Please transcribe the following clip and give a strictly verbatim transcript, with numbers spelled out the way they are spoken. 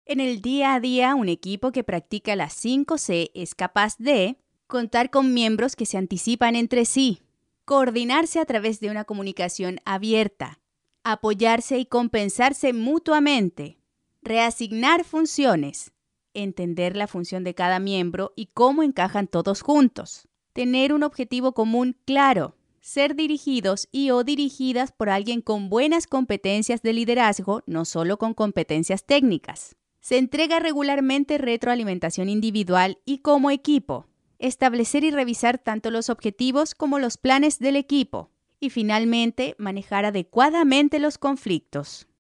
En el día a día, un equipo que practica las cinco ce es capaz de contar con miembros que se anticipan entre sí, coordinarse a través de una comunicación abierta, apoyarse y compensarse mutuamente, reasignar funciones, entender la función de cada miembro y cómo encajan todos juntos, tener un objetivo común claro, ser dirigidos y o dirigidas por alguien con buenas competencias de liderazgo, no solo con competencias técnicas. Se entrega regularmente retroalimentación individual y como equipo. Establecer y revisar tanto los objetivos como los planes del equipo. Y finalmente, manejar adecuadamente los conflictos.